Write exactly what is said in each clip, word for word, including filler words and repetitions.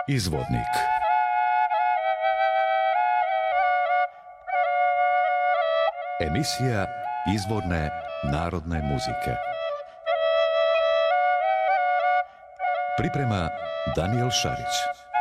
Izvodnik. Emisija izvorne narodne muzike. Priprema Daniel Šarić.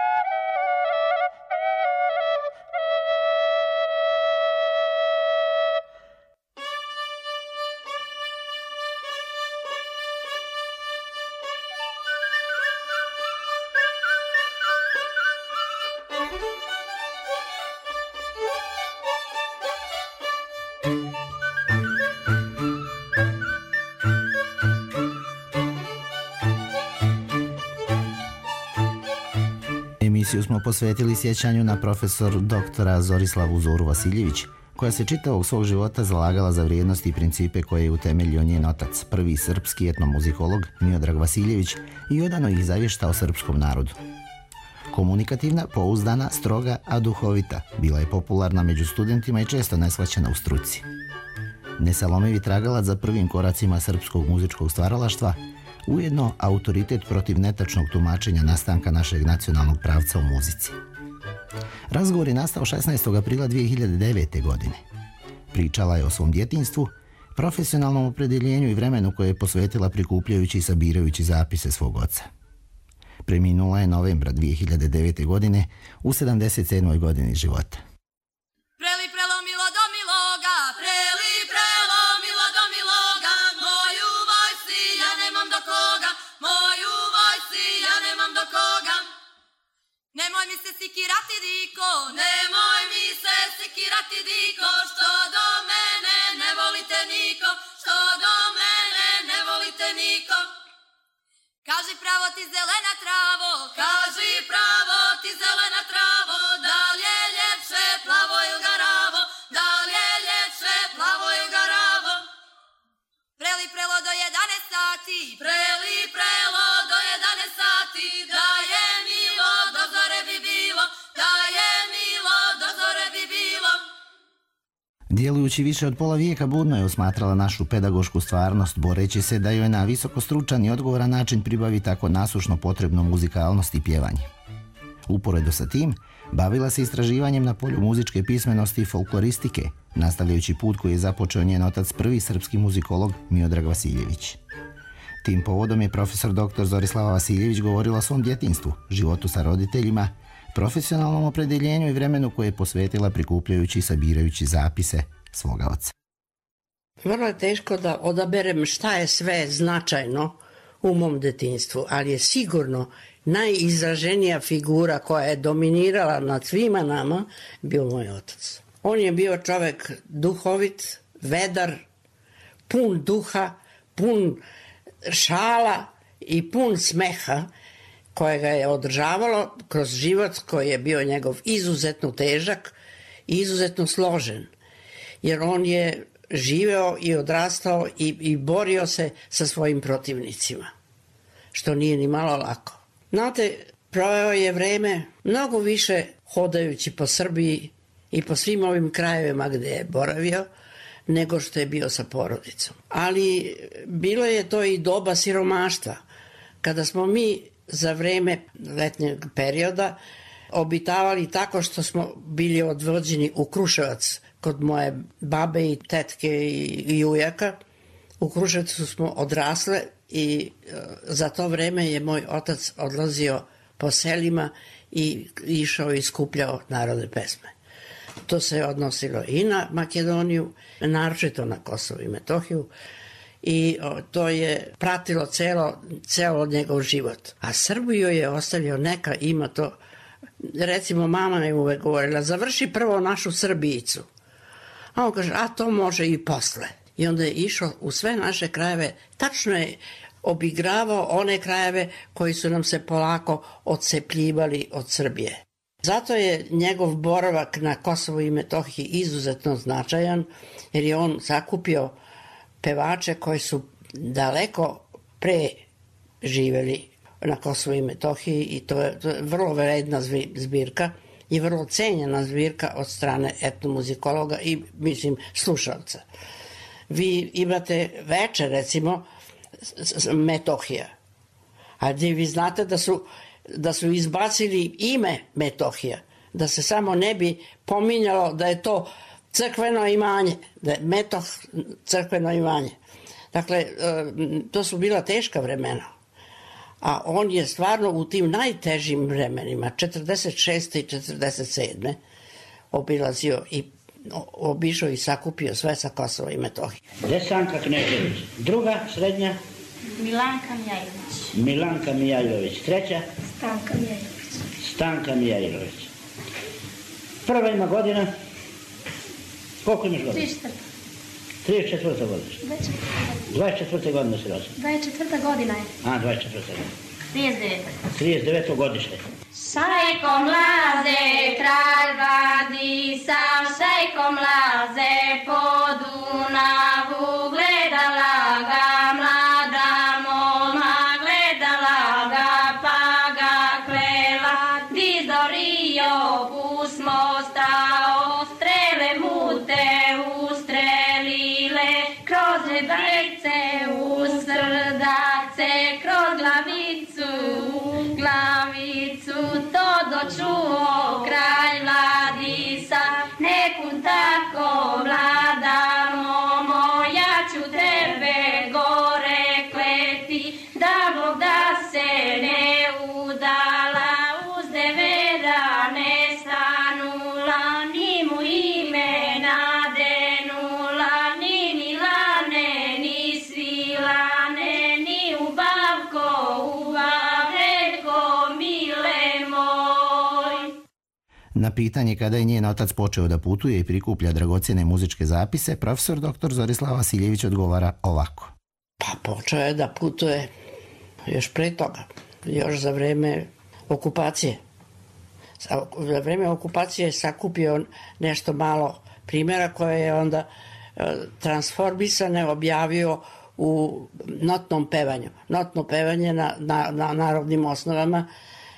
Emisiju smo posvetili sjećanju na profesor doktora Zorislavu Zoru Vasiljević, koja se čitavog svog života zalagala za vrijednosti i principe koje je utemeljio njen otac, prvi srpski etnomuzikolog Miodrag Vasiljević, i odano ih zavještao srpskom narodu. Komunikativna, pouzdana, stroga, a duhovita, bila je popularna među studentima i često neshvaćena u struci. Nesalomivi tragalac za prvim koracima srpskog muzičkog stvaralaštva, ujedno autoritet protiv netačnog tumačenja nastanka našeg nacionalnog pravca u muzici. Razgovor je nastao šesnaestog aprila dvije hiljade devete. godine. Pričala je o svom djetinjstvu, profesionalnom opredjeljenju i vremenu koje je posvetila prikupljajući i sabirajući zapise svog oca. Preminula je novembra dvije hiljade devete. godine u sedamdeset sedmoj godini života. Preli prelomilo do miloga, preli prelomilo do miloga, moju vojsi ja nemam do koga, moju vojsi ja nemam do koga. Nemoj mi se sikirati diko, nemoj mi se sikirati diko, što do mene ne volite niko, što do mene ne volite niko. Kaži pravo ti zelena travo, kaži pravo ti zelena travo, da li je ljepše plavo ili garavo, da li je ljepše plavo ili garavo. Preli prelo do jedanaest sati, preli prelo do jedanaest sati, da je milo do zore bi bilo, da je milo do zore bi bilo. Djelujući više od pola vijeka budno je osmatrala našu pedagošku stvarnost, boreći se da joj na visoko stručan i odgovoran način pribavi tako nasušno potrebnu muzikalnost i pjevanje. Uporedo sa tim, bavila se istraživanjem na polju muzičke pismenosti i folkloristike, nastavljajući put koji je započeo njen otac, prvi srpski muzikolog Miodrag Vasiljević. Tim povodom je profesor doktor Zorislava Vasiljević govorila o svom djetinjstvu, životu sa roditeljima, profesionalnom opredjeljenju i vremenu koje je posvetila prikupljajući i sabirajući zapise svoga oca. Vrlo je teško da odaberem šta je sve značajno u mom djetinjstvu, ali je sigurno najizraženija figura koja je dominirala nad svima nama bio moj otac. On je bio čovjek duhovit, vedar, pun duha, pun šala i pun smeha, koje ga je održavalo kroz život koji je bio njegov izuzetno težak i izuzetno složen. Jer on je živeo i odrastao i, i borio se sa svojim protivnicima, što nije ni malo lako. Znate, proveo je vreme mnogo više hodajući po Srbiji i po svim ovim krajevima gdje je boravio, nego što je bio sa porodicom. Ali bilo je to i doba siromaštva, kada smo mi za vreme letnjeg perioda obitavali tako što smo bili odvođeni u Kruševac kod moje babe i tetke i ujaka. U Kruševcu smo odrasle i za to vreme je moj otac odlazio po selima i išao i skupljao narodne pesme. To se odnosilo i na Makedoniju, naročito na Kosovo i Metohiju, i to je pratilo celo, celo njegov život. A Srbiju je ostavio, neka ima to, recimo mama je uvek govorila, završi prvo našu Srbijicu. A on kaže, a to može i posle. I onda je išao u sve naše krajeve, tačno je obigravao one krajeve koji su nam se polako odcepljivali od Srbije. Zato je njegov boravak na Kosovu i Metohiji izuzetno značajan, jer je on sakupio pevače koji su daleko pre živjeli na Kosovu i Metohiji i to je, to je vrlo vredna zbirka i vrlo cenjena zbirka od strane etnomuzikologa i, mislim, slušalca. Vi imate večer, recimo, Metohija, a gdje vi znate da su da su izbacili ime Metohija, da se samo ne bi pominjalo da je to crkveno imanje, da je Metoh crkveno imanje. Dakle, to su bila teška vremena. A on je stvarno u tim najtežim vremenima, četrdeset šeste i četrdeset sedme obilazio i obišao i sakupio sve sa Kosova i Metohije. Desanka Knežević. Druga, srednja? Milanka Mijajlović. Milanka Mijajlović. Treća? Stanka Mijajlović. Stanka Mijajlović. Prva ima godina? Koliko imaš godina? trideset četvrta godište. dvadeset četvrte godine si rođen. dvadeset četvrta godina je. A, dvadeset četvrta godina. trideset deveta. trideset deveto godište. Šajko mlaze, kralj Vladisa, šajko mlaze po Dunavu, gledala ga mlada molma, gledala ga pa ga klela, dizorio pusmo stao, strele mu te ustrelile, kroz rebrece u srdace, kroz glavicu, glavicu, to dočuo kralj Vladisa, neku tako mlada momo, ja ću tebe gore kleti, da Bog da se ne udala, uz devera ne stanula, ni mu ime nadenula, ni Milane, ni Svilane, ni Ubavko, Ubavko, mile moj. Na pitanje kada je njen otac počeo da putuje i prikuplja dragocjene muzičke zapise, profesor doktor Zorislav Vasiljević odgovara ovako. Pa počeo je da putuje još pre toga, još za vreme okupacije. Za vreme okupacije je sakupio nešto malo primjera koje je onda transformisane objavio u notnom pevanju. Notno pevanje na, na, na narodnim osnovama,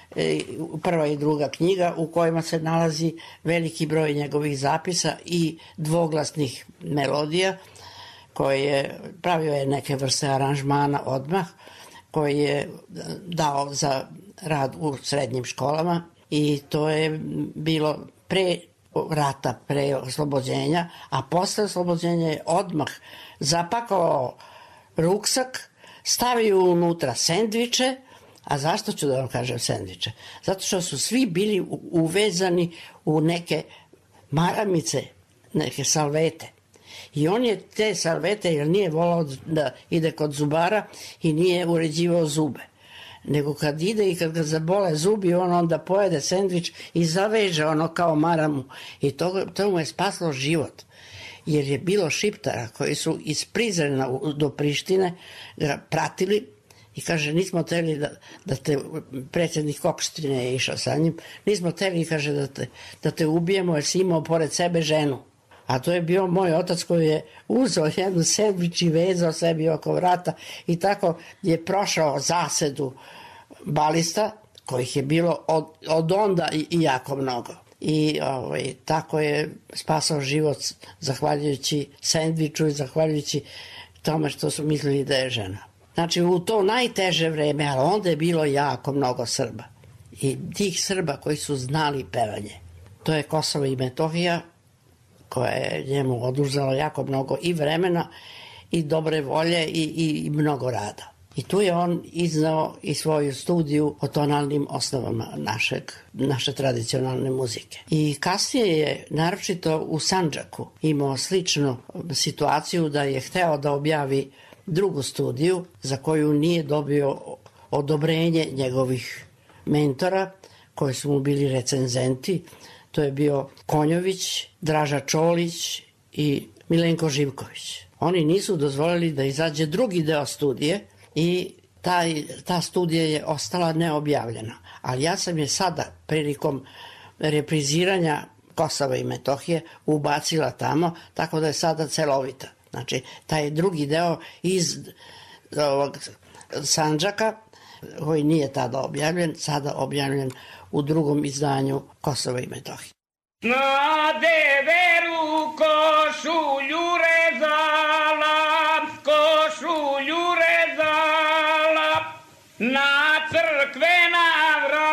prva i druga knjiga u kojima se nalazi veliki broj njegovih zapisa i dvoglasnih melodija koje je, pravio je neke vrste aranžmana odmah, koji je dao za rad u srednjim školama i to je bilo pre rata, pre oslobođenja, a posle oslobođenja je odmah zapakao ruksak, stavio unutra sendviče. A zašto ću da vam kažem sendviče? Zato što su svi bili uvezani u neke maramice, neke salvete. I on je te salvete, jer nije volao da ide kod zubara i nije uređivao zube. Nego kad ide i kad ga zabole zubi, on onda pojede sendvič i zaveže ono kao maramu. I to, to mu je spaslo život. Jer je bilo Šiptara koji su iz Prizrena do Prištine ga pratili i kaže, nismo teli da, da te, predsjednik Kokštine je išao sa njim, nismo teli, kaže, da te, da te ubijemo jer si imao pored sebe ženu. A to je bio moj otac koji je uzeo jednu sendvič i vezao sebi oko vrata i tako je prošao zasedu balista, kojih je bilo od, od onda i, i jako mnogo. I ovaj, tako je spasao život zahvaljujući sendviču i zahvaljujući tome što su mislili da je žena. Znači u to najteže vreme, ali onda je bilo jako mnogo Srba. I tih Srba koji su znali pevanje. To je Kosovo i Metohija, koja je njemu oduzela jako mnogo i vremena, i dobre volje, i, i, i mnogo rada. I tu je on iznao i svoju studiju o tonalnim osnovama našeg, naše tradicionalne muzike. I kasnije je, naročito u Sandžaku, imao sličnu situaciju da je hteo da objavi drugu studiju za koju nije dobio odobrenje njegovih mentora koji su mu bili recenzenti. To je bio Konjović, Draža Čolić i Milenko Živković. Oni nisu dozvolili da izađe drugi deo studije i taj, ta studija je ostala neobjavljena. Ali ja sam je sada prilikom repriziranja Kosova i Metohije ubacila tamo, tako da je sada celovita. Znači, taj drugi deo iz ovog Sandžaka, koji nije tada objavljen, sada objavljen u drugom izdanju Kosova i Metohije. Na deveru košulju rezala, košulju rezala, na crkvena vrata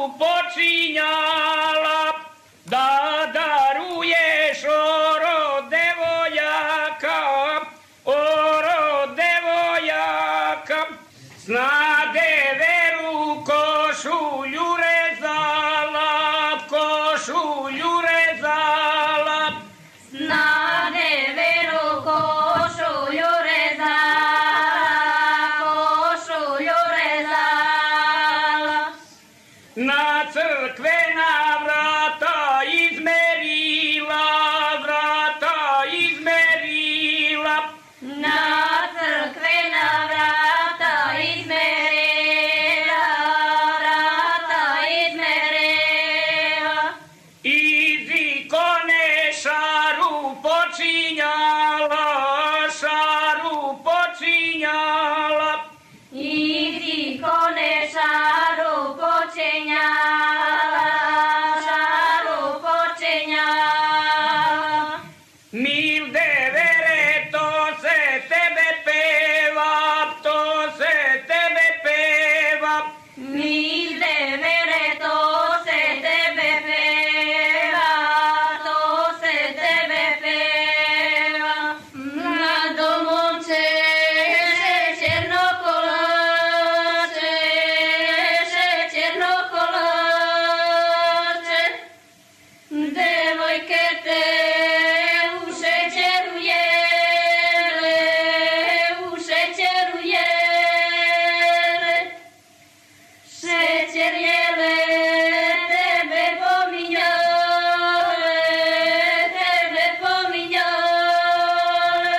počinjala, da daruješ oro devojaka, oro devojaka, snade veru košulju rezala, košulju rezala, snade veru košulju rezala, košulju rezala, na crkvena vrata izmerila, vrata izmerila, na crkvena vrata izmerila, vrata izmerila, iz ikone šaru počinjala, šaru počinjala, iz ikone šaru počinjala, šaru počinjala. milde vere, to se tebe peva, to se tebe peva, Milde vere, to se tebe peva, to se tebe peva. Mlado momče, šećerno kolače, šećerno kolače, devojke te u šećeru jele, u šećeru jele. Šećer jele, tebe pominjale, tebe pominjale.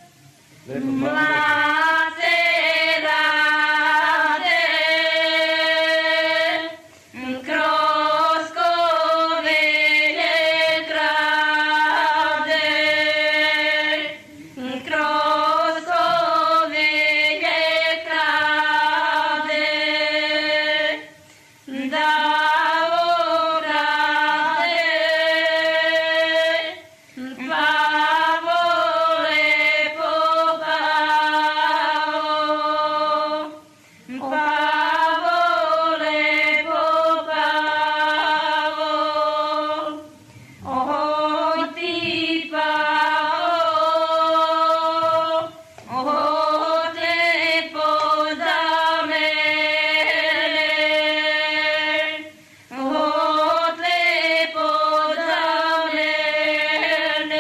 Mlade rade, kroz kovelje krade, kroz kovelje krade. Da ograde, pa vole popao, pa vole popao, oj ti pao, oj lepo za mene, oj lepo za mene.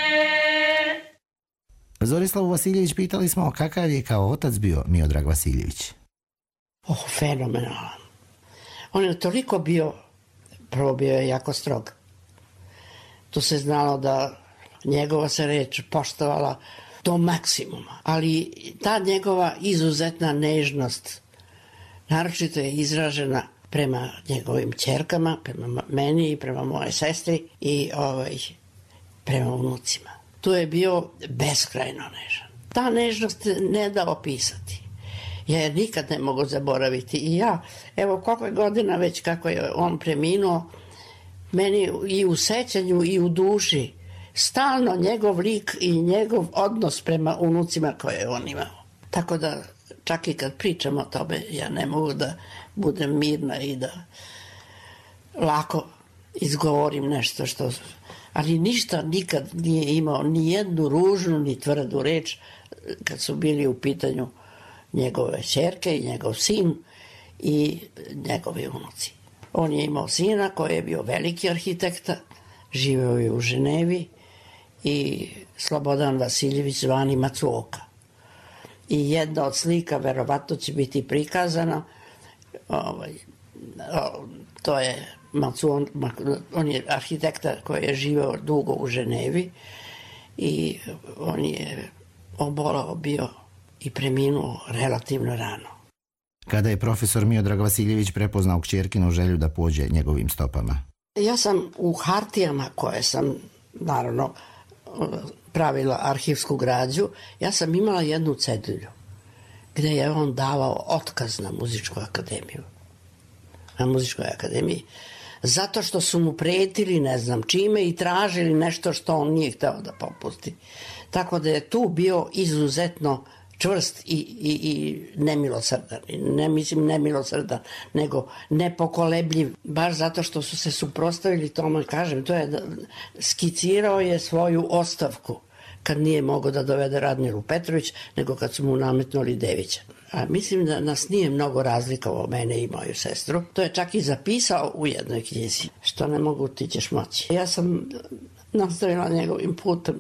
Zorislavu Vasiljević pitali smo kakav je kao otac bio Miodrag Vasiljević. Oh, fenomenalan. On je toliko bio, prvo bio je jako strog. Tu se znalo da njegova se reč poštovala do maksimuma. Ali ta njegova izuzetna nežnost naročito je izražena prema njegovim ćerkama, prema meni i prema moje sestri i ovaj, prema unucima. Tu je bio beskrajno nežan. Ta nežnost ne da opisati. Ja je nikad ne mogu zaboraviti. I ja, evo koliko je godina već kako je on preminuo, meni i u sećanju i u duši stalno njegov lik i njegov odnos prema unucima koje je on imao. Tako da čak i kad pričam o tome, ja ne mogu da budem mirna i da lako izgovorim nešto što... Ali ništa nikad nije imao ni jednu ružnu ni tvrdu reč kad su bili u pitanju njegove ćerke i njegov sin i njegovi unuci. On je imao sina koji je bio veliki arhitekta, živeo je u Ženevi i Slobodan Vasiljević zvani Macuoka. I jedna od slika verovatno će biti prikazana, ovaj, to je Macuon, on je arhitekta koji je živeo dugo u Ženevi i on je obolao bio i preminuo relativno rano. Kada je profesor Miodrag Vasiljević prepoznao kćerkinu želju da pođe njegovim stopama? Ja sam u hartijama koje sam, naravno, pravila arhivsku građu, ja sam imala jednu cedulju gde je on davao otkaz na muzičku akademiju. Na muzičkoj akademiji. Zato što su mu pretili ne znam čime i tražili nešto što on nije hteo da popusti. Tako da je tu bio izuzetno čvrst i, i, i nemilosrdan. Ne mislim nemilosrdan, nego nepokolebljiv. Baš zato što su se suprotstavili tome, kažem, to je da, skicirao je svoju ostavku kad nije mogao da dovede Radmilu Petrović, nego kad su mu nametnuli Devića. A mislim da nas nije mnogo razlikovao, mene i moju sestru. To je čak i zapisao u jednoj knjizi. Što ne mogu, ti ćeš moći. Ja sam nastavila njegovim putem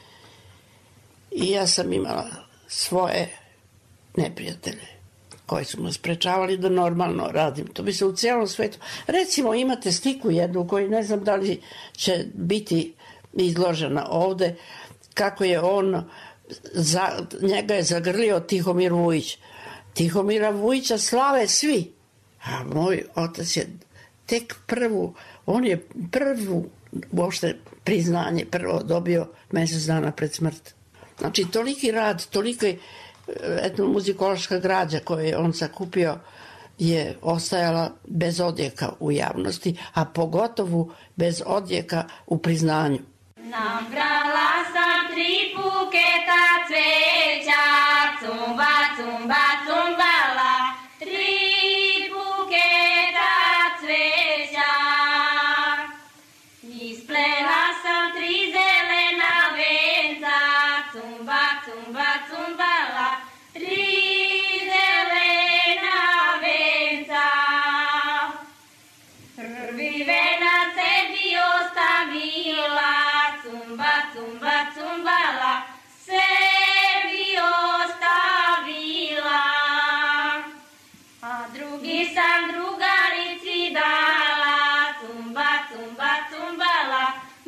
i ja sam imala svoje neprijatelje koji su me sprečavali da normalno radim. To bi se u cijelom svetu... Recimo, imate sliku jednu koju ne znam da li će biti izložena ovde, kako je on, za, njega je zagrlio Tihomir Vujić. Tihomira Vujića slave svi, a moj otac je tek prvu, on je prvu uopšte priznanje prvo dobio mjesec dana pred smrt. Znači, toliki rad, toliki etnomuzikološka građa koju je on sakupio je ostajala bez odjeka u javnosti, a pogotovo bez odjeka u priznanju. Nabrala sam tri buketa cveća, cumba, cumba, cumbala, tri buketa cveća. Isplela sam tri zelena venca, cumba, cumba, cumbala, tri zelena venca. Prvi venac sebi ostavila, cumba, cumba, cumbala, sebi ostavila. A drugi sam drugarici dala, cumba, cumba, cumbala,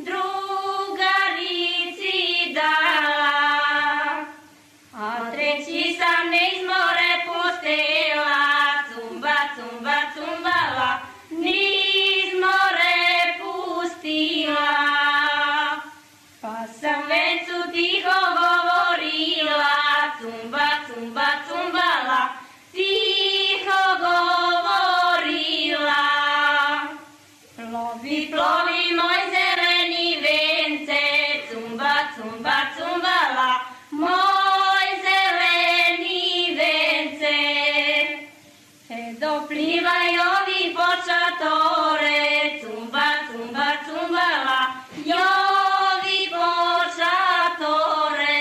drugarici dala. A treći sam niz more postela, cumba, cumba, cumbala, niz more pustila. Pa sam vencu tiho govorila, cumba, cumba, cumbala, tiho govorila. Plovi, plovi moj zeleni vence, cumba, cumba, cumbala, moj zeleni vence. E doplivaj ovi počatore, cumba, cumba, cumbala, jovi počatore.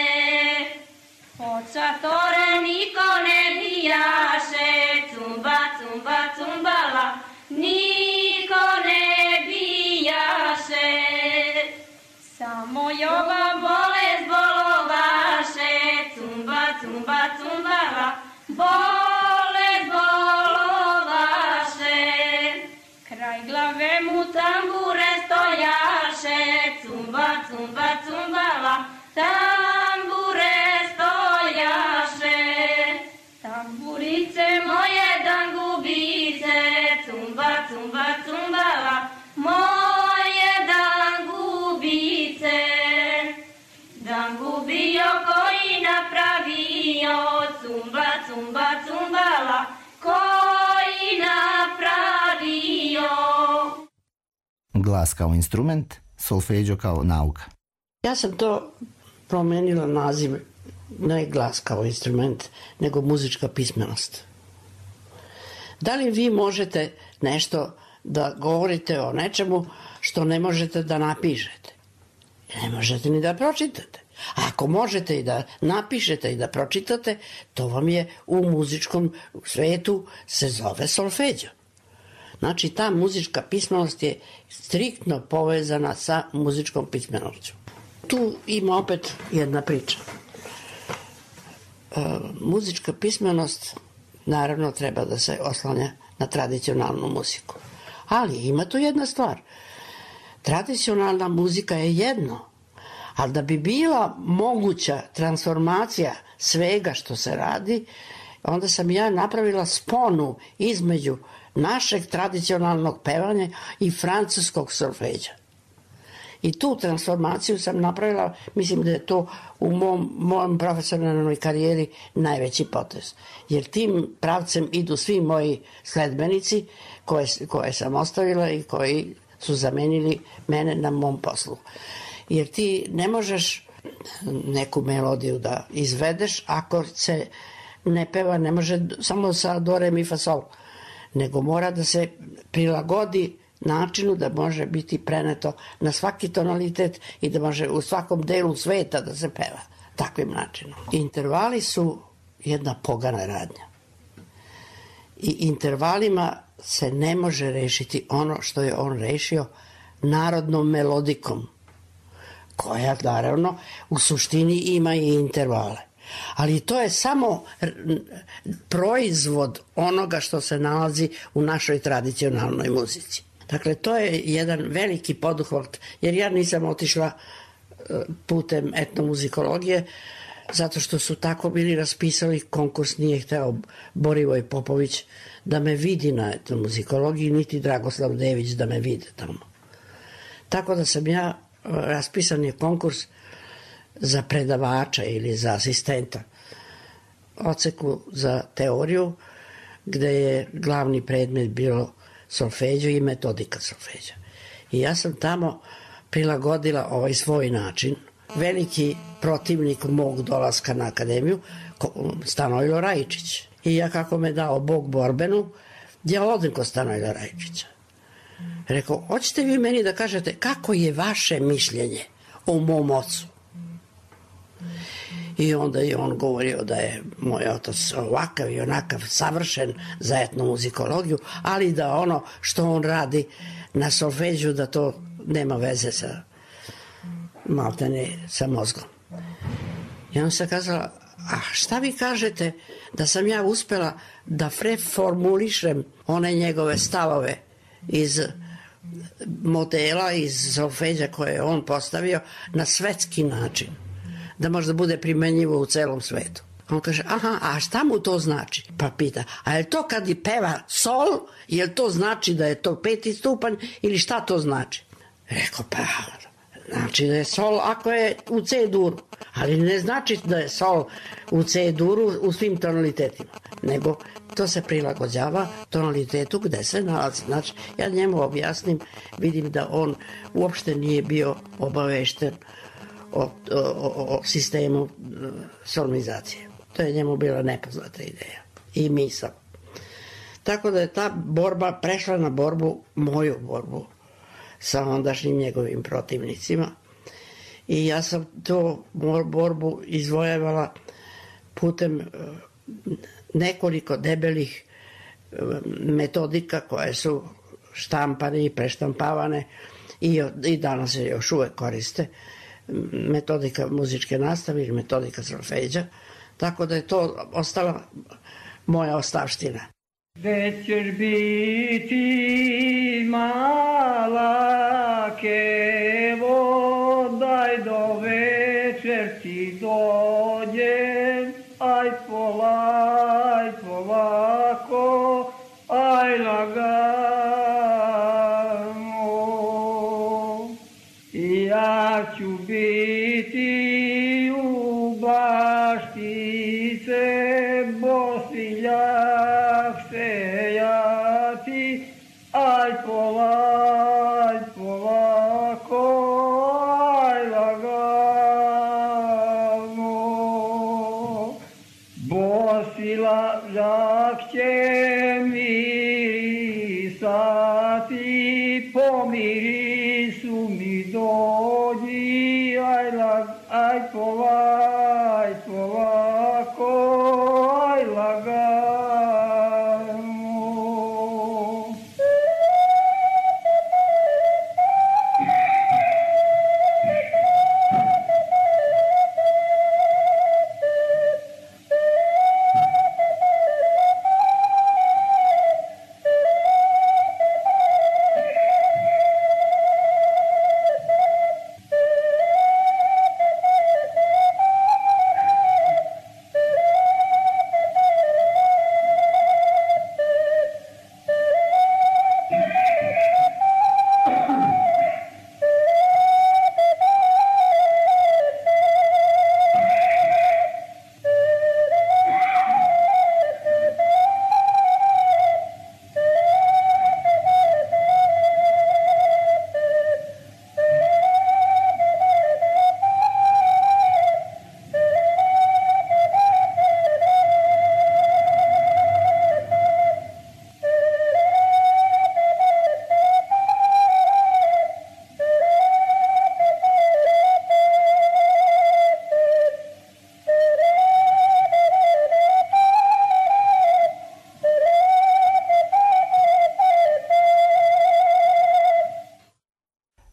Počatore niko ne bijaše, cumba, cumba, cumbala, niko ne bijaše. Samo joga bolest bolovaše, cumba, cumba, cumbala, bolest bolovaše. Kraj glave mu tambure stojaše, cumba, cumba, cumbala, tambure stojaše. Tamburice moje dangubice, cumba, cumba, cumbala, moje dangubice. Dangubio koji napravio, cumba, cumba, cumbala, koji napravio. Glas kao instrument, solfeđo kao nauka. Ja sam to promenila naziv, ne glas kao instrument, nego muzička pismenost. Da li vi možete nešto da govorite o nečemu što ne možete da napišete? Ne možete ni da pročitate. A ako možete i da napišete i da pročitate, to vam je u muzičkom svetu se zove solfeđo. Znači, ta muzička pismenost je striktno povezana sa muzičkom pismenošću. Tu ima opet jedna priča. E, muzička pismenost naravno treba da se oslanja na tradicionalnu muziku. Ali ima tu jedna stvar. Tradicionalna muzika je jedno, ali da bi bila moguća transformacija svega što se radi, onda sam ja napravila sponu između našeg tradicionalnog pevanja i francuskog solfeđa. I tu transformaciju sam napravila, mislim da je to u mom, mom profesionalnoj karijeri najveći potez. Jer tim pravcem idu svi moji sledbenici koje, koje sam ostavila i koji su zamenili mene na mom poslu. Jer ti ne možeš neku melodiju da izvedeš, ako se ne peva, ne može samo sa do, re, mi, fa, sol, nego mora da se prilagodi načinu da može biti preneto na svaki tonalitet i da može u svakom delu sveta da se peva takvim načinom. Intervali su jedna pogana radnja. I intervalima se ne može rešiti ono što je on rešio narodnom melodikom, koja naravno u suštini ima i intervale. Ali to je samo proizvod onoga što se nalazi u našoj tradicionalnoj muzici. Dakle, to je jedan veliki poduhvat, jer ja nisam otišla putem etnomuzikologije, zato što su tako bili raspisali konkurs, nije hteo Borivoj Popović da me vidi na etnomuzikologiji, niti Dragoslav Dević da me vide tamo. Tako da sam ja, raspisan je konkurs za predavača ili za asistenta, odseku za teoriju, gde je glavni predmet bilo solfeđo i metodika solfeđa. I ja sam tamo prilagodila ovaj svoj način. Veliki protivnik mog dolaska na akademiju, Stanojlo Rajičić. I ja, kako me dao Bog borbenu, ja odem kod Stanojla Rajičića. Rekao, hoćete vi meni da kažete kako je vaše mišljenje o mom ocu? I onda je on govorio da je moj otac ovakav i onakav, savršen za etnomuzikologiju, ali da ono što on radi na solfeđu, da to nema veze sa maltene sa mozgom. I on se kazala, a šta vi kažete da sam ja uspela da preformulišem one njegove stavove iz modela, iz solfeđa koje je on postavio na svetski način, da možda bude primenjivo u celom svetu. On kaže, aha, a šta mu to znači? Pa pita, a je to kad je peva sol, je li to znači da je to peti stupanj ili šta to znači? Rekao, pa znači da je sol ako je u C duru, ali ne znači da je sol u C duru u svim tonalitetima, nego to se prilagođava tonalitetu gde se nalazi. Znači, ja njemu objasnim, vidim da on uopšte nije bio obavešten o, o, o, o sistemu solmizacije. To je njemu bila nepoznata ideja i misao. Tako da je ta borba prešla na borbu, moju borbu, sa ondašnjim njegovim protivnicima. I ja sam to borbu izvojevala putem nekoliko debelih metodika koje su štampane i preštampavane i, i danas se još uvek koriste. Metodika muzičke nastave ili metodika solfeđa. Tako da je to ostala moja ostavština. Već ćeš biti mala kevo, daj do večer ti dođem, aj polaj polako, aj lagano. I ja ću biti u baštice, Bosiljak sejati, aj polaj polako, aj lagano. Bosiljak će mirisati, po mirisu mi dođi, aj lag, aj polaj polako, aj lagano.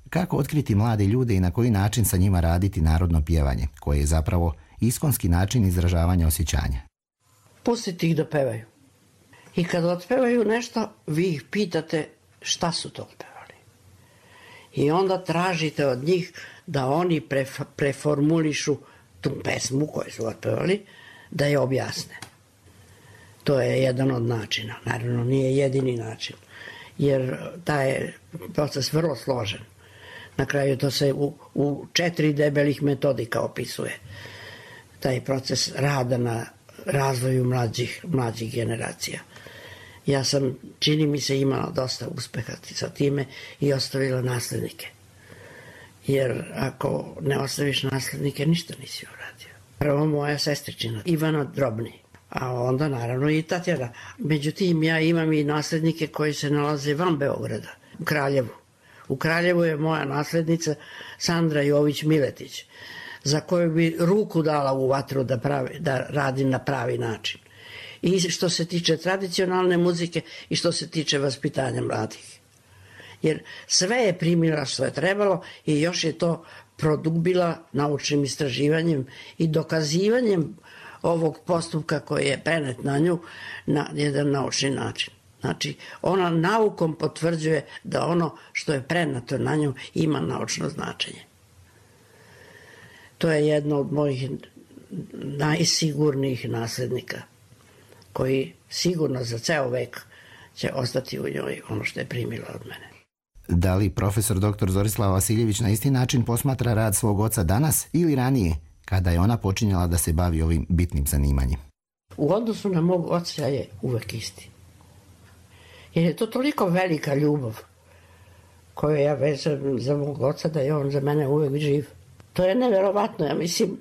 Kako otkriti mlade ljude i na koji način sa njima raditi narodno pjevanje, koje je zapravo iskonski način izražavanja osjećanja? Pustiti ih da pevaju. I kad otpevaju nešto, vi ih pitate šta su to otpevali. I onda tražite od njih da oni pref- preformulišu tu pesmu koju su otpevali, da je objasne. To je jedan od načina. Naravno, nije jedini način. Jer taj je proces vrlo složen. Na kraju to se u, u četiri debelih metodika opisuje. Taj proces rada na razvoju mlađih, mlađih generacija. Ja sam, čini mi se, imala dosta uspeha sa time i ostavila naslednike. Jer ako ne ostaviš naslednike, ništa nisi uradio. Prvo moja sestričina, Ivana Drobni, a onda naravno i Tatjana. Međutim, ja imam i naslednike koji se nalaze van Beograda, u Kraljevu. U Kraljevu je moja naslednica Sandra Jović-Miletić, za koju bi ruku dala u vatru da, pravi, da radi na pravi način. I što se tiče tradicionalne muzike i što se tiče vaspitanja mladih. Jer sve je primila što je trebalo i još je to produbila naučnim istraživanjem i dokazivanjem ovog postupka koji je prenet na nju na jedan naučni način. Znači, ona naukom potvrđuje da ono što je prenato na nju ima naučno značenje. To je jedno od mojih najsigurnijih naslednika, koji sigurno za ceo vek će ostati u njoj ono što je primila od mene. Da li profesor doktor Zorislava Vasiljević na isti način posmatra rad svog oca danas ili ranije, kada je ona počinjala da se bavi ovim bitnim zanimanjem? U odnosu na mog oca je uvek isti. Jer je to toliko velika ljubav koju ja vezam za mog oca da je on za mene uvek živ. To je neverovatno, ja mislim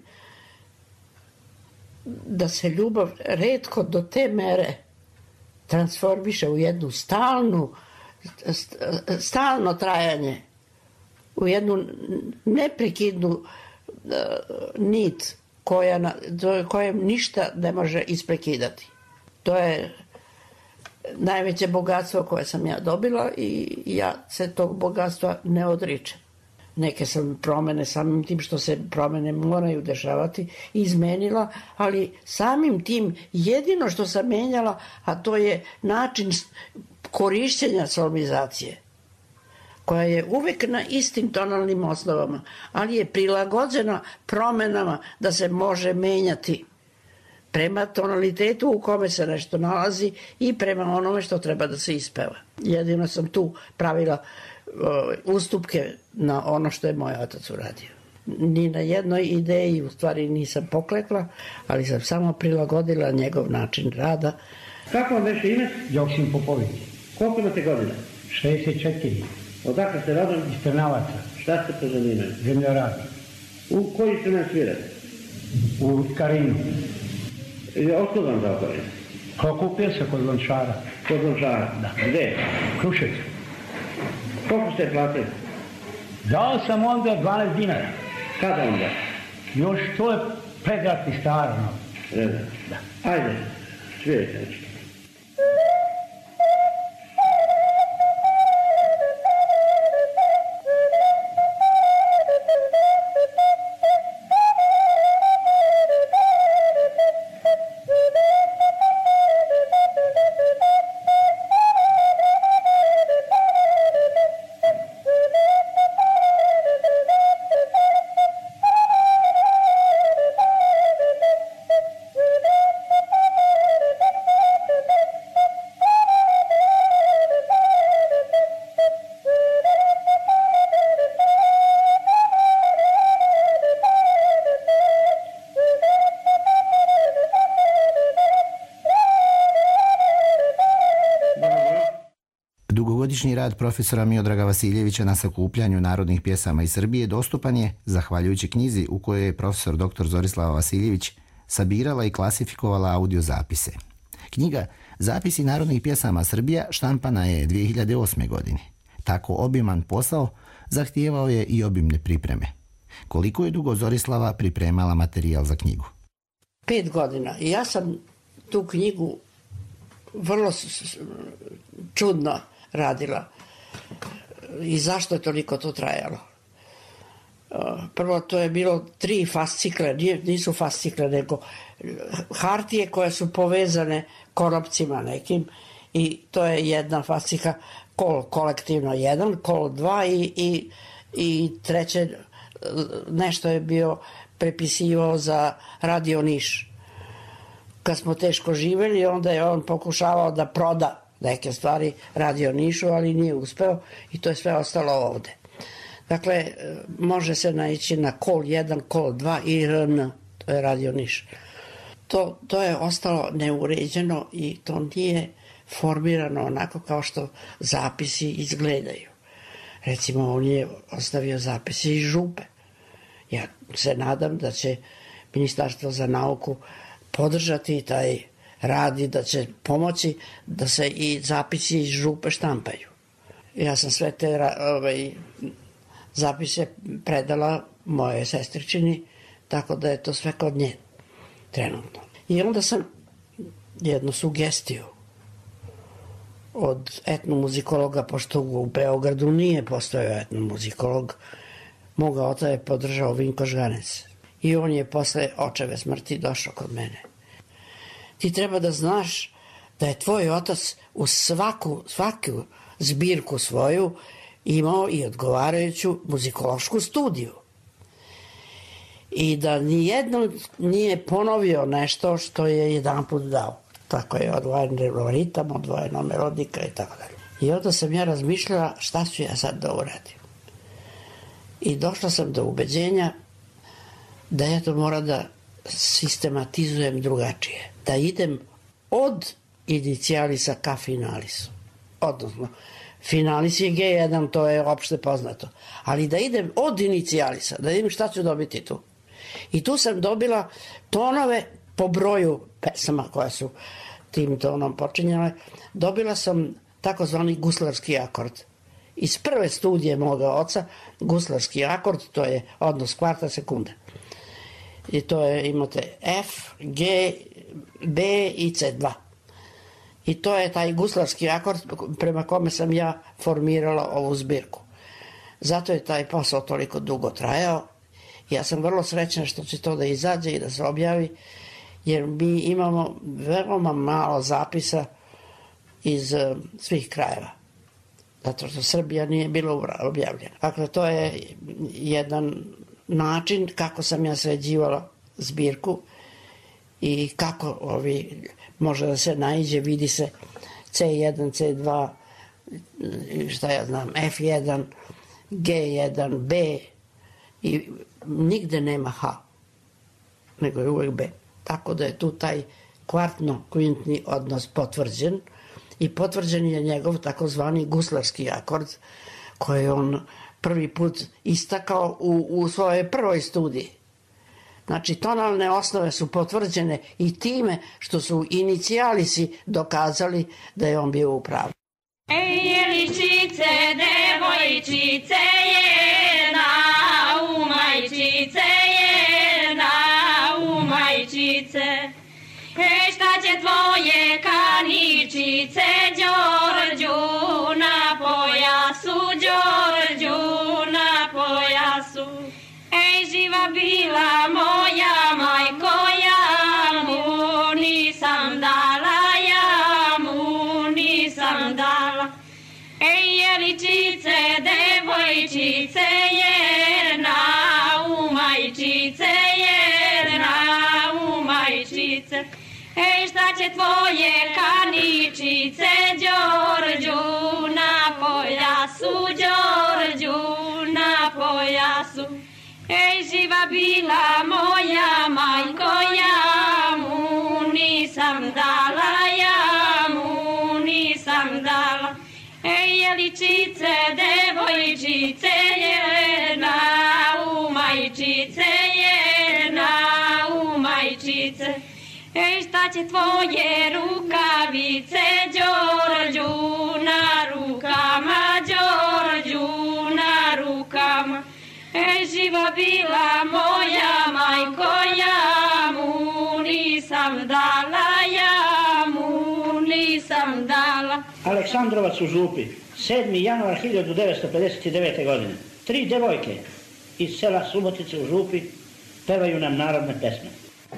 da se ljubav retko do te mere transformiše u jednu stalnu, stalno trajanje, u jednu neprekidnu uh, nit koja, koja ništa ne može isprekidati. To je najveće bogatstvo koje sam ja dobila i ja se tog bogatstva ne odričem. Neke sam promene, samim tim što se promene moraju dešavati, izmenila, ali samim tim jedino što sam menjala, a to je način korišćenja solmizacije, koja je uvek na istim tonalnim osnovama, ali je prilagođena promenama da se može menjati prema tonalitetu u kome se nešto nalazi i prema onome što treba da se ispeva. Jedino sam tu pravila uh, ustupke na ono što je moj otac uradio. Ni na jednoj ideji u stvari nisam poklekla, ali sam samo prilagodila njegov način rada. Kako vam veše ime? Joksim Popović. Koliko imate godina? šezdeset četiri. Odakle ste rodom? Iz Trnavaca. Šta ste po zanimanju? Zemljoradnik. U koji instrument svirate? U Karinu. Otkud vam dao Karinu? Okupio se kod Lončara. Kod Lončara? Da. Gde? Krušec. Koliko ste platili? Dao sam onda dvanaest dinara. Kada onda? Još to je predratni staro. No. Reda? Da. Ajde, svirajte nešto. Dugogodišnji rad profesora Miodraga Vasiljevića na sakupljanju narodnih pjesama iz Srbije dostupan je zahvaljujući knjizi u kojoj je profesor doktor Zorislava Vasiljević sabirala i klasifikovala audio zapise. Knjiga Zapisi narodnih pjesama Srbija štampana je dvije hiljade osme. godine. Tako obiman posao zahtijevao je i obimne pripreme. Koliko je dugo Zorislava pripremala materijal za knjigu? Pet godina. I ja sam tu knjigu vrlo čudno radila. I zašto je toliko to trajalo? Prvo, to je bilo tri fascikle, nisu fascikle, nego hartije koje su povezane konopcima nekim i to je jedna fascika, kol kolektivno jedan, kol dva i, i, i treće nešto je bio prepisivao za Radio Niš. Kad smo teško živeli, onda je on pokušavao da proda neke stvari Radio Nišu, ali nije uspeo i to je sve ostalo ovde. Dakle, može se naići na kol jedan, kol dva i R N, to je Radio Niš. To, to je ostalo neuređeno i to nije formirano onako kao što zapisi izgledaju. Recimo, on je ostavio zapise iz župe. Ja se nadam da će Ministarstvo za nauku podržati taj rad i da će pomoći da se i zapisi iz župe štampaju. Ja sam sve te ovaj, zapise predala moje sestričini, tako da je to sve kod nje trenutno. I onda sam jednu sugestiju od etnomuzikologa, pošto u Beogradu nije postojao etnomuzikolog, moga oca je podržao Vinko Žganec. I on je posle očeve smrti došao kod mene. Ti treba da znaš da je tvoj otac u svaku, svaku zbirku svoju imao i odgovarajuću muzikološku studiju. I da nijedno nije ponovio nešto što je jedan put dao. Tako je odvojen ritam, odvojena melodika i tako dalje. I onda sam ja razmišljala šta ću ja sad da uradim. I došla sam do ubeđenja da ja to mora da sistematizujem drugačije. Da idem od inicijalisa ka finalisu. Odnosno, finalis je G jedan, to je opšte poznato. Ali da idem od inicijalisa, da vidim šta ću dobiti tu. I tu sam dobila tonove po broju pesama koja su tim tonom počinjale. Dobila sam takozvani guslarski akord. Iz prve studije moga oca, guslarski akord, to je odnos kvarta sekunda. I to je, imate F, G, B i C dva. I to je taj guslarski akord prema kome sam ja formirala ovu zbirku. Zato je taj posao toliko dugo trajao. Ja sam vrlo srećna što će to da izađe i da se objavi, jer mi imamo veoma malo zapisa iz uh, svih krajeva. Zato što Srbija nije bila objavljena. Dakle, to je jedan način kako sam ja sređivala zbirku i kako ovi, može da se naiđe, vidi se C jedan, C dva, šta ja znam, F jedan, G jedan, B i nigde nema H, nego je uvek B. Tako da je tu taj kvartno-kvintni odnos potvrđen i potvrđen je njegov takozvani guslarski akord koji je on prvi put istakao u, u svojoj prvoj studiji. Znači, tonalne osnove su potvrđene i time što su inicijalisi dokazali da je on bio u pravu. Ej, jeličice, devojčice, jedna, u majčice, jedna, u majčice. Ej, šta će tvoje kaničice, Đorđu, na pojasu, Đorđu, na pojasu. Ej, živa bila moja majko, ja mu nisam dala, ja mu nisam dala. Ej, jeličice, devojčice, jedna, u majčice, jedna, u majčice. Ej, šta će tvoje kaničice, Đorđu, na pojasu, Đorđu, na pojasu. Ej, živa bila moja majko, ja mu nisam dala, ja mu nisam dala. Ej, jeličice, devojčice, jedna, u majčice, jedna, u majčice. Ej, šta će tvoje rukavice, Đorđu, na rukama, Đorđu, na rukama. Ej, živa bila moja majko, ja mu nisam dala, ja mu nisam dala. Aleksandrovac u Župi, sedmi januar hiljadu devetsto pedeset devete. godine. Tri devojke iz sela Subotice u Župi pevaju nam narodne pesme.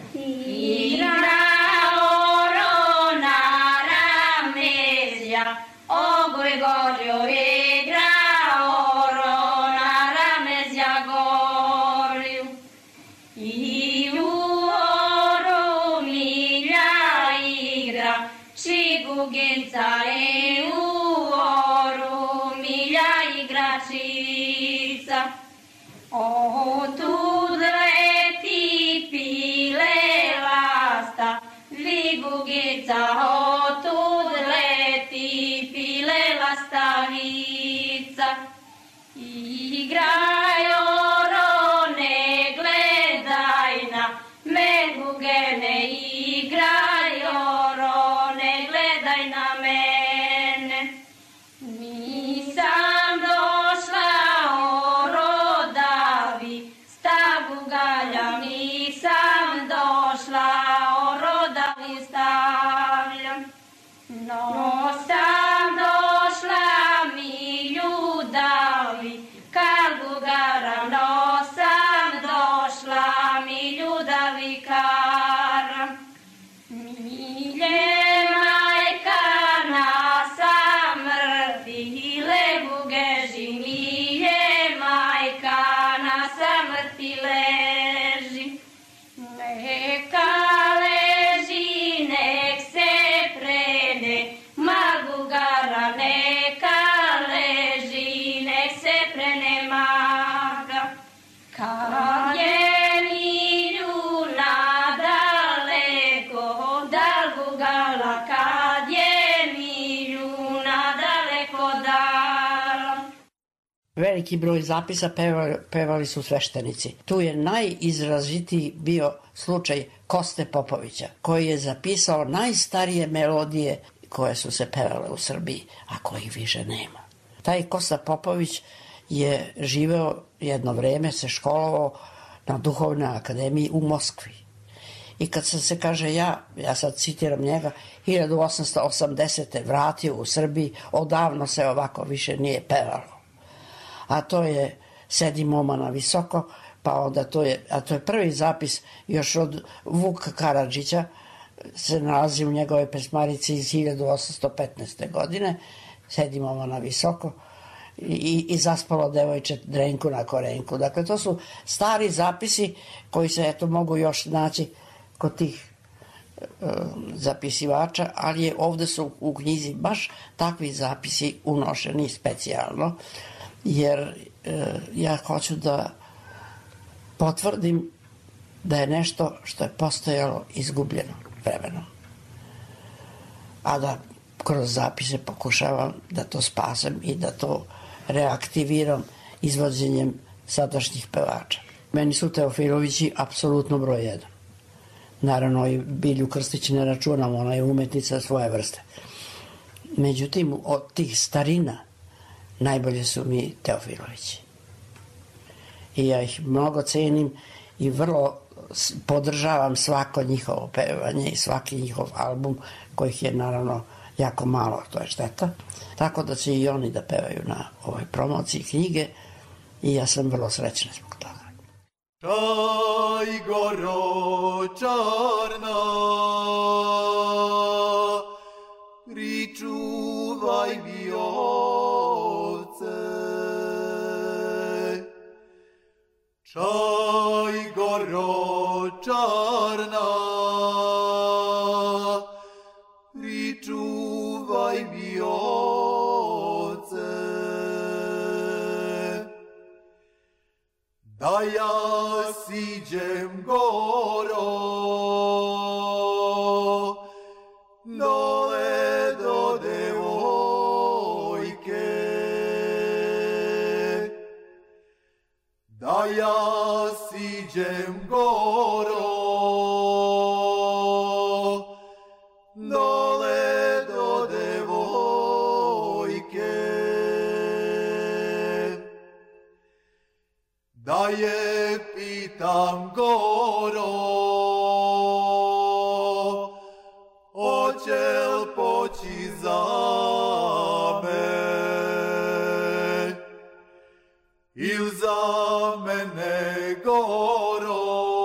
Igrao rona ramezja, ogoj gorju igrao rona ramezja gorju. I u oru milja igra, šiguginca i u oru milja igračica. O tu leti pile lasta, žigugica, o tu leti pile lastavica. Igrajo rone, gledaj na medugene, igrajo rone, gledaj na mene. Nisam došla o rodavi, stavu galjam, nisam došla o rodavi stavljam. No sam došla mi ljudavi, kad garam, no sam došla mi ljudavi karam. Milje majka na samrti, lebu geži, milje majka na samrti leži. Neka leži, nek se prene, magugara, neka leži, nek se prene maga. Kad je miljuna daleko, dalgugala, kad je miljuna daleko dala. Veliki broj zapisa pevali, pevali su sveštenici. Tu je najizrazitiji bio slučaj Koste Popovića, koji je zapisao najstarije melodije koje su se pevale u Srbiji, a kojih više nema. Taj Kosta Popović je živeo jedno vreme, se školovao na Duhovnoj akademiji u Moskvi. I kad sam se, kaže, ja, ja sad citiram njega, hiljadu osamsto osamdesete. vratio u Srbiji, odavno se ovako više nije pevalo. A to je Sedi momana visoko, pa onda to je, a to je prvi zapis još od Vuka Karadžića, se nalazi u njegove pesmarici iz hiljadu osamsto petnaeste. godine, Sedi momana visoko, i, i zaspalo devojče drenku na korenku. Dakle, to su stari zapisi koji se, eto, mogu još naći kod tih e, zapisivača, ali je, ovde su u knjizi baš takvi zapisi unošeni specijalno, jer e, ja hoću da potvrdim da je nešto što je postojalo izgubljeno vremenom. A da kroz zapise pokušavam da to spasem i da to reaktiviram izvođenjem sadašnjih pevača. Meni su Teofilovići apsolutno broj jedan. Naravno, i Bilju Krstić ne računam, ona je umetnica svoje vrste. Međutim, od tih starina najbolje su mi Teofilovići. I ja ih mnogo cenim i vrlo podržavam svako njihovo pevanje i svaki njihov album, kojih je naravno jako malo, to je šteta. Tako da će i oni da pevaju na ovoj promociji knjige i ja sam vrlo srećna zbog toga. Čaj goro čarna, pričuvaj violce. Čaj goro čarna, pričuvaj violce. Da ja siđem goro, dole do devojke. Da ja siđem goro, dole do devojke. Da je pitam goro, oće l poći za il za mene goro,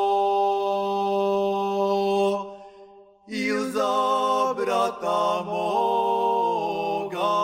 il za brata moga.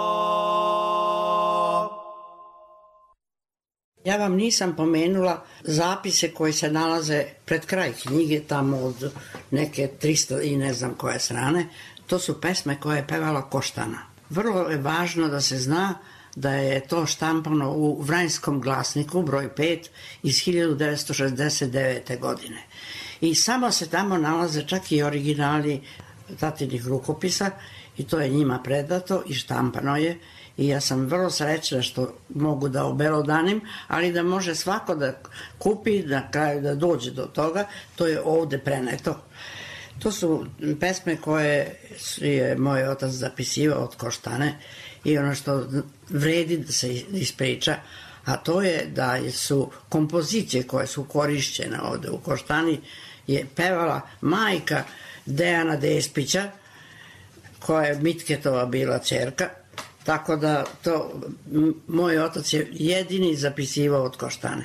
Ja vam nisam pomenula zapise koji se nalaze pred kraj knjige, tamo od neke tristo i ne znam koje strane. To su pesme koje je pevala Koštana. Vrlo je važno da se zna da je to štampano u Vranjskom glasniku, broj pet, iz hiljadu devetsto šezdeset devete. godine. I samo se tamo nalaze čak i originali tatinih rukopisa i to je njima predato i štampano je. I ja sam vrlo srećna što mogu da obelodanim, ali da može svako da kupi, na kraju da dođe do toga, to je ovde preneto. To su pesme koje je moj otac zapisivao od Koštane i ono što vredi da se ispriča, a to je da su kompozicije koje su korišćene ovde u Koštani je pevala majka Dejana Despića, koja je Mitketova bila ćerka. Tako da to, moj otac je jedini zapisivao od Koštane.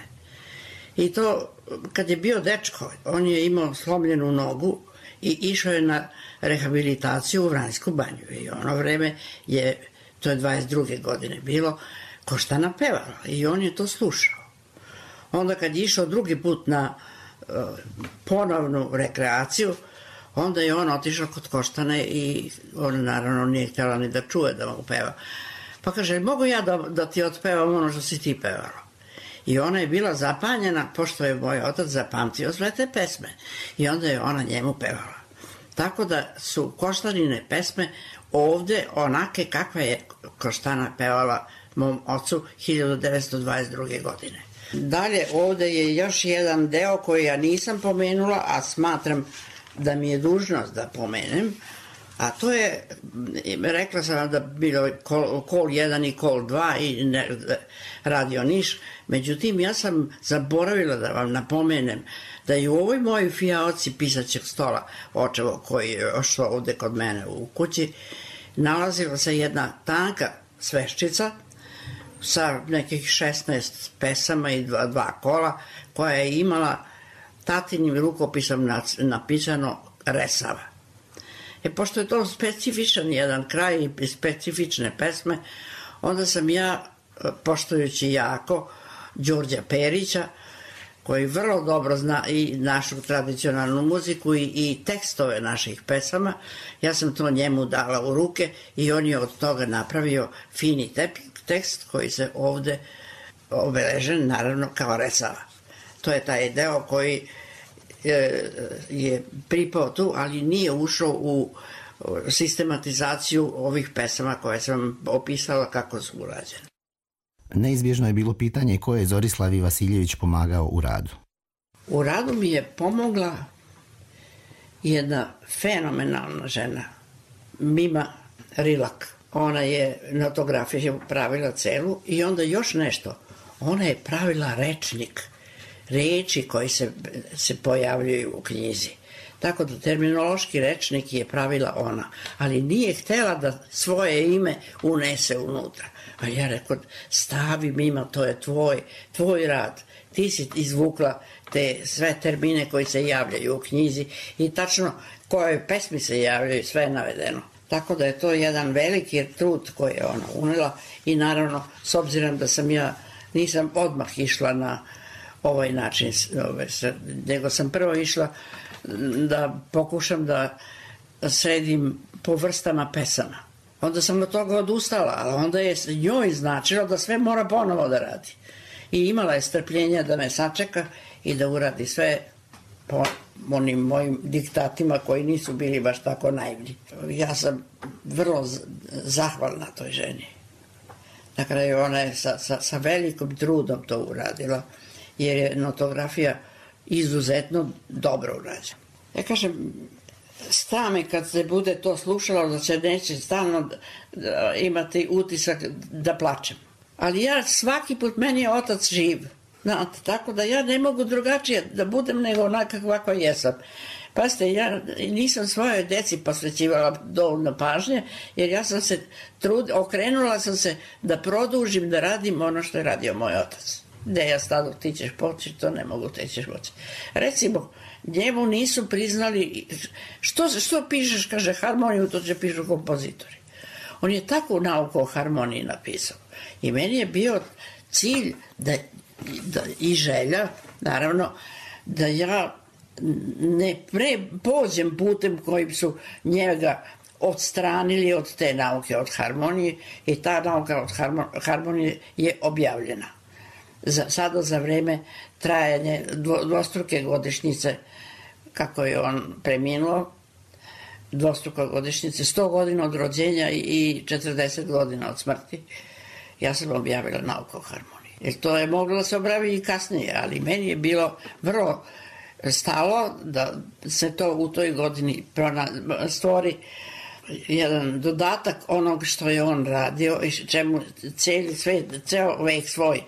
I to, kad je bio dečko, on je imao slomljenu nogu i išao je na rehabilitaciju u Vranjsku banju. I ono vreme je, to je dvadeset druge godine bilo, Koštana pevala i on je to slušao. Onda kad je išao drugi put na uh, ponovnu rekreaciju, onda je on otišao kod Koštane i on naravno nije htjela ni da čuje da mu peva. Pa kaže, mogu ja da, da ti otpevam ono što si ti pevala? I ona je bila zapanjena, pošto je moj otac zapamtio sve te pesme. I onda je ona njemu pevala. Tako da su Koštanine pesme ovde onake kakve je Koštana pevala mom ocu hiljadu devetsto dvadeset druge. godine. Dalje, ovde je još jedan deo koji ja nisam pomenula, a smatram da mi je dužnost da pomenem, a to je, rekla sam da bilo kol, kol jedan i kol dva i ne, radio Niš, međutim ja sam zaboravila da vam napomenem da je u ovoj mojoj fijaoci pisaćeg stola, očevo koji je još ovde kod mene u kući, nalazila se jedna tanka sveščica sa nekih šesnaest pesama i dva, dva kola, koja je imala tatinim rukopisom napisano Resava. E, pošto je to specifičan jedan kraj i specifične pesme, onda sam ja, poštujući jako Đurđa Perića, koji vrlo dobro zna i našu tradicionalnu muziku i, i tekstove naših pesama, ja sam to njemu dala u ruke i on je od toga napravio fini tep, tekst koji se ovde obeležen, naravno, kao Resava. To je taj deo koji je pripao tu, ali nije ušao u sistematizaciju ovih pesama koje sam opisala kako su urađene. Neizbježno je bilo pitanje ko je Zorislavi Vasiljević pomagao u radu. U radu mi je pomogla jedna fenomenalna žena, Mima Rilak. Ona je notografiju pravila celu i onda još nešto. Ona je pravila rečnik, reči koji se, se pojavljuju u knjizi. Tako da terminološki rečnik je pravila ona, ali nije htjela da svoje ime unese unutra. A ja rekao, stavi Mima, to je tvoj, tvoj rad. Ti si izvukla te sve termine koji se javljaju u knjizi i tačno koje pesmi se javljaju, sve je navedeno. Tako da je to jedan veliki trud koji je ona unela i naravno, s obzirom da sam ja, nisam odmah išla na ovaj način, nego sam prvo išla da pokušam da sredim po vrstama pesama. Onda sam od toga odustala, ali onda je njoj značilo da sve mora ponovo da radi. I imala je strpljenja da me sačeka i da uradi sve po onim mojim diktatima koji nisu bili baš tako naivni. Ja sam vrlo zahvalna toj ženi. Na kraju ona je sa, sa, sa velikom trudom to uradila, jer je notografija izuzetno dobro urađena. Ja kažem, stame kad se bude to slušalo da se neće stalno imati utisak da plačem. Ali ja svaki put, meni je otac živ. Znate, tako da ja ne mogu drugačije da budem nego onaka kako jesam. Pazite, ja nisam svojoj deci posvećivala dovoljno pažnje, jer ja sam se trud, okrenula sam se da produžim, da radim ono što je radio moj otac. Gde ja stadu, ti ćeš poći, to ne mogu, te ćeš poći. Recimo, njemu nisu priznali, što, što pišeš, kaže, harmoniju, to će pišu kompozitori. On je takvu nauku o harmoniji napisao. I meni je bio cilj da, da, i želja, naravno, da ja ne pre pođem putem kojim su njega odstranili od te nauke, od harmonije, i ta nauka od harmonije je objavljena. Za, sada za vreme trajanja dvostruke godišnjice, kako je on preminuo, dvostruka godišnjice, sto godina od rođenja i četrdeset godina od smrti, ja sam objavila nauku o harmoniji. Jer to je moglo da se objavi i kasnije, ali meni je bilo vrlo stalo da se to u toj godini stvori jedan dodatak onog što je on radio i čemu cijeli svet, ceo vek svoj,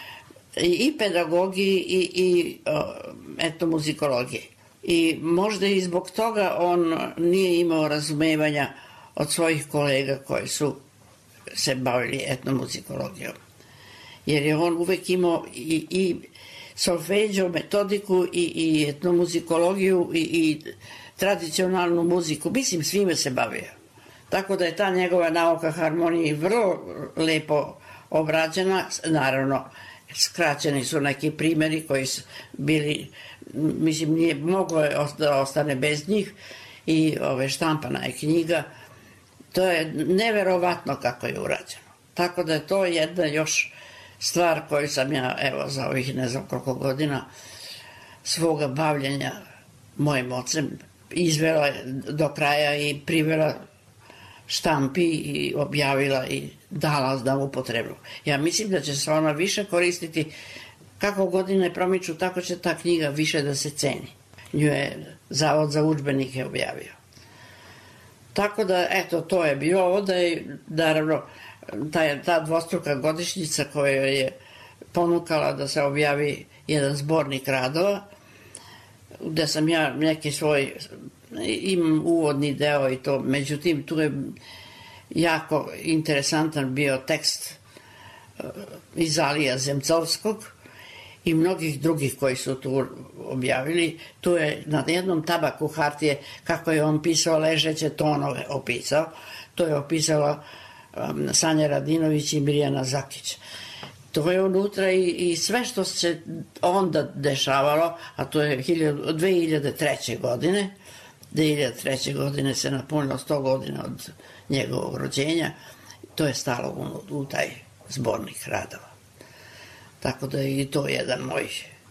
i pedagogiji i, i etnomuzikologiji. I možda i zbog toga on nije imao razumevanja od svojih kolega koji su se bavili etnomuzikologijom. Jer je on uvek imao i, i solfeđo, metodiku i, i etnomuzikologiju i, i tradicionalnu muziku. Mislim, svime se bavio. Tako da je ta njegova nauka harmonije vrlo lepo obrađena. Naravno, skraćeni su neki primjeri koji su bili, mislim, nije moglo je da ostane bez njih, i ove, štampana je knjiga. To je neverovatno kako je urađeno. Tako da je to jedna još stvar koju sam ja, evo, za ovih ne znam koliko godina svoga bavljenja mojim ocem izvela do kraja i privela štampi i objavila i dala na upotrebu. Ja mislim da će se ona više koristiti, kako godine promiču, tako će ta knjiga više da se ceni. Nju je Zavod za udžbenike objavio. Tako da, eto, to je bilo ovde i, naravno, ta, ta dvostruka godišnjica koja je ponukala da se objavi jedan zbornik radova, gde sam ja neki svoj, imam uvodni deo i to, međutim, tu je jako interesantan bio tekst iz Alija Zemcovskog i mnogih drugih koji su tu objavili. Tu je na jednom tabaku hartije, kako je on pisao ležeće tonove, opisao. To je opisala um, Sanja Radinović i Mirjana Zakić. To je unutra i, i sve što se onda dešavalo, a to je dve hiljade treće. godine, dve hiljade treće. godine se napunilo sto godina od njegovog rođenja, to je stalo u, u taj zbornik radova. Tako da je i to jedan moj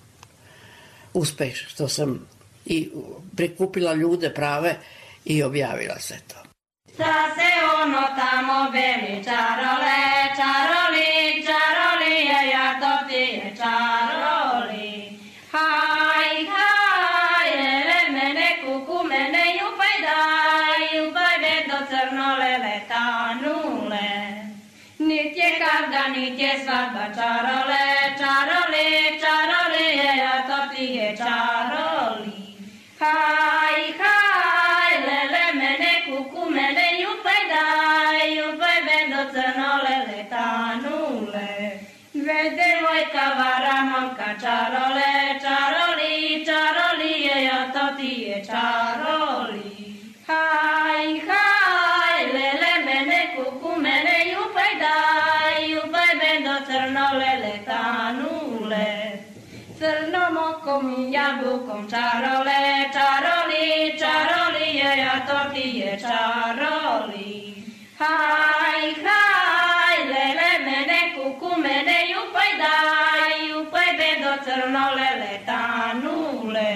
uspeh, što sam i prikupila ljude prave i objavila sve to. Sta se ono tamo veli čarole, čaroli, čaroli, ja to ti je čaroli. Haj, haj, lele mene, kuku mene, jupaj daj, jupaj me do crnolele tanule. Nit je karga, nit je svadba, čarole, čaroli, čaroli, ja to ti je čaroli. Haj, haj, lele mene, kuku mene, jupaj daj, jupaj me do crnolele tanule. Ve devojka vara momka, čarole, čaroli, čaroli, ja to ti je čaroli. Haj, haj, lele mene, kuku mene, jupaj daj, jupaj me do crnolele tanule. Crnom okom i jabukom, čarole, čaroli, čaroli, ja to ti je čaroli. Haj, haj, lele mene, kuku mene, jupaj daj, jupaj me do crnolele tanule.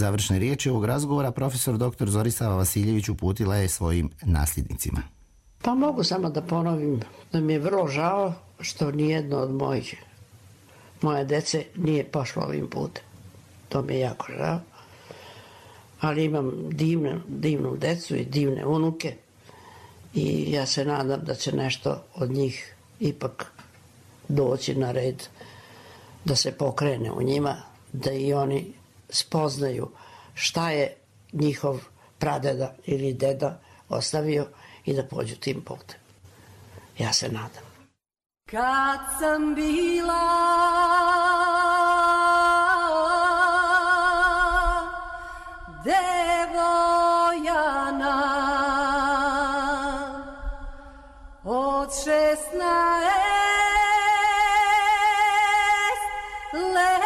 Završne riječi ovog razgovora profesor doktor Zorislava Vasiljević uputila je svojim nasljednicima. Pa mogu samo da ponovim da mi je vrlo žao što nijedno od mojih, moje dece nije pošlo ovim putem. To mi je jako žao. Ali imam divne, divnu decu i divne unuke i ja se nadam da će nešto od njih ipak doći na red, da se pokrene u njima, da i oni spoznaju šta je njihov pradeda ili deda ostavio i da pođu tim putem. Ja se nadam. Kad sam bila devojana od šesnaest leta,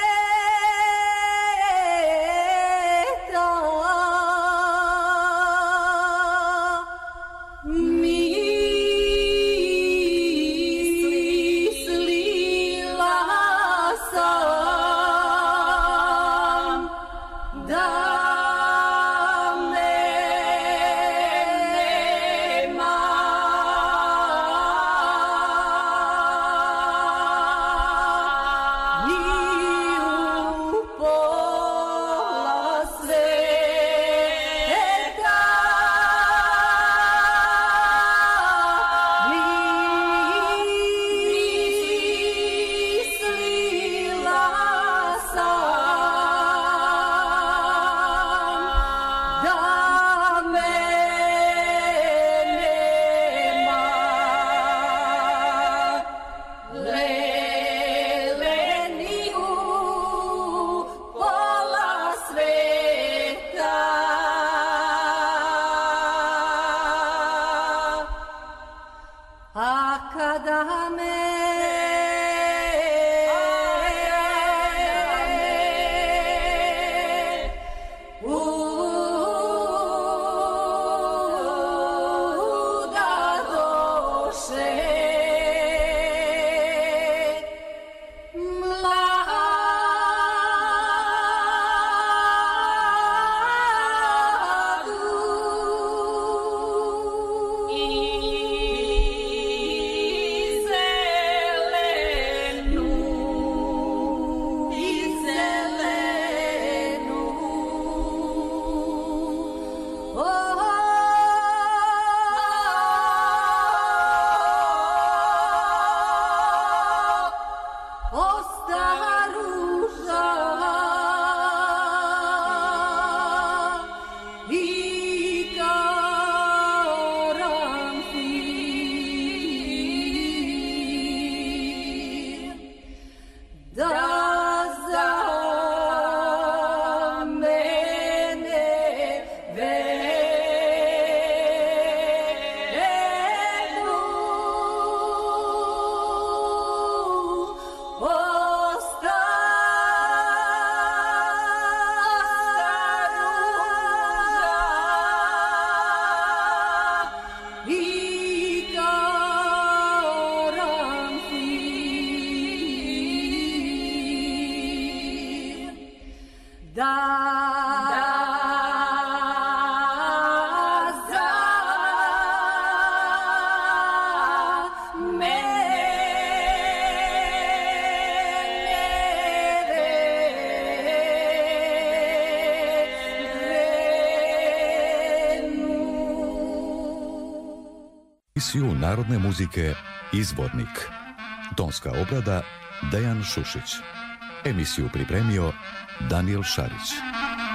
Emisiju narodne muzike Izvornik. Tonska obrada Dejan Šušić. Emisiju pripremio Daniel Šarić.